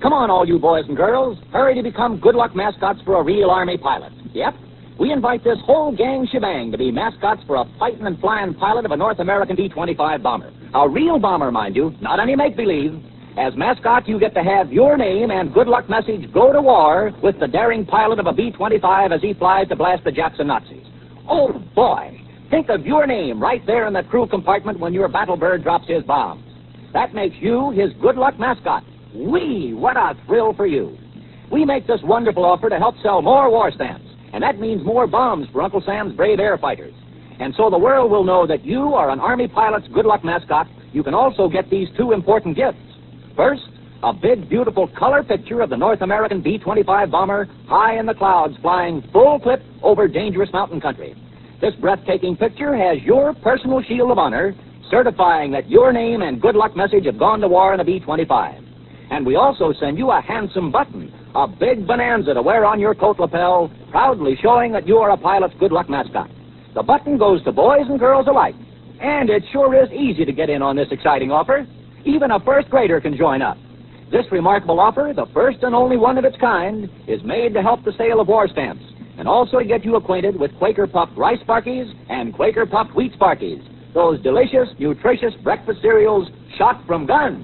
Come on, all you boys and girls. Hurry to become good luck mascots for a real Army pilot. Yep. We invite this whole gang shebang to be mascots for a fighting and flying pilot of a North American B-25 bomber. A real bomber, mind you, not any make-believe. As mascot, you get to have your name and good luck message go to war with the daring pilot of a B-25 as he flies to blast the Japs and Nazis. Oh, boy. Think of your name right there in the crew compartment when your battle bird drops his bombs. That makes you his good luck mascot. Whee! What a thrill for you. We make this wonderful offer to help sell more war stamps. And that means more bombs for Uncle Sam's brave air fighters. And so the world will know that you are an Army pilot's good luck mascot. You can also get these two important gifts. First, a big, beautiful color picture of the North American B-25 bomber high in the clouds flying full clip over dangerous mountain country. This breathtaking picture has your personal shield of honor certifying that your name and good luck message have gone to war in a B-25. And we also send you a handsome button, a big bonanza to wear on your coat lapel, proudly showing that you are a pilot's good luck mascot. The button goes to boys and girls alike. And it sure is easy to get in on this exciting offer. Even a first grader can join up. This remarkable offer, the first and only one of its kind, is made to help the sale of war stamps, and also to get you acquainted with Quaker Puffed Rice Sparkies and Quaker Puffed Wheat Sparkies, those delicious, nutritious breakfast cereals shot from guns.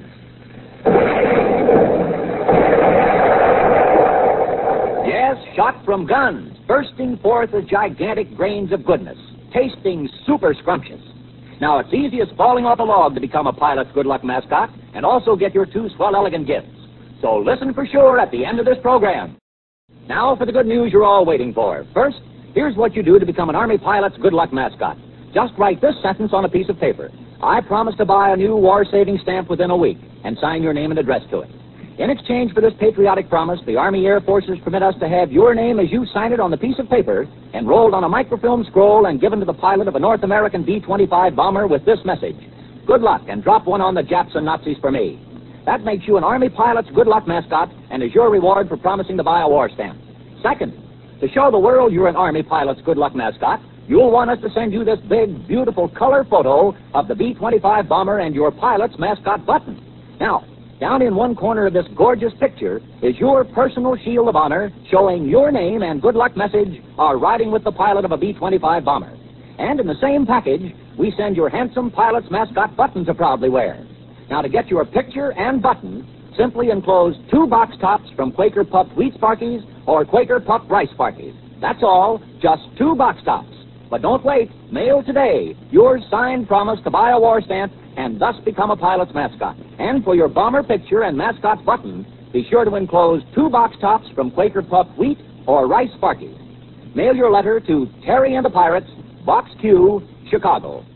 Yes, shot from guns, bursting forth as gigantic grains of goodness, tasting super scrumptious. Now, it's easy as falling off a log to become a pilot's good luck mascot and also get your two swell elegant gifts. So listen for sure at the end of this program. Now for the good news you're all waiting for. First, here's what you do to become an Army pilot's good luck mascot. Just write this sentence on a piece of paper. I promise to buy a new war-saving stamp within a week, and sign your name and address to it. In exchange for this patriotic promise, the Army Air Forces permit us to have your name as you sign it on the piece of paper, enrolled on a microfilm scroll and given to the pilot of a North American B-25 bomber with this message: good luck, and drop one on the Japs and Nazis for me. That makes you an Army pilot's good luck mascot and is your reward for promising to buy a war stamp. Second, to show the world you're an Army pilot's good luck mascot, you'll want us to send you this big, beautiful color photo of the B-25 bomber and your pilot's mascot button. Now, down in one corner of this gorgeous picture is your personal shield of honor showing your name and good luck message are riding with the pilot of a B-25 bomber. And in the same package, we send your handsome pilot's mascot button to proudly wear. Now, to get your picture and button, simply enclose 2 box tops from Quaker Puffed Wheat Sparkies or Quaker Puffed Rice Sparkies. That's all, just 2 box tops. But don't wait. Mail today your signed promise to buy a war stamp and thus become a pilot's mascot. And for your bomber picture and mascot button, be sure to enclose 2 box tops from Quaker Puffed Wheat or Rice Sparkies. Mail your letter to Terry and the Pirates, Box Q, Chicago.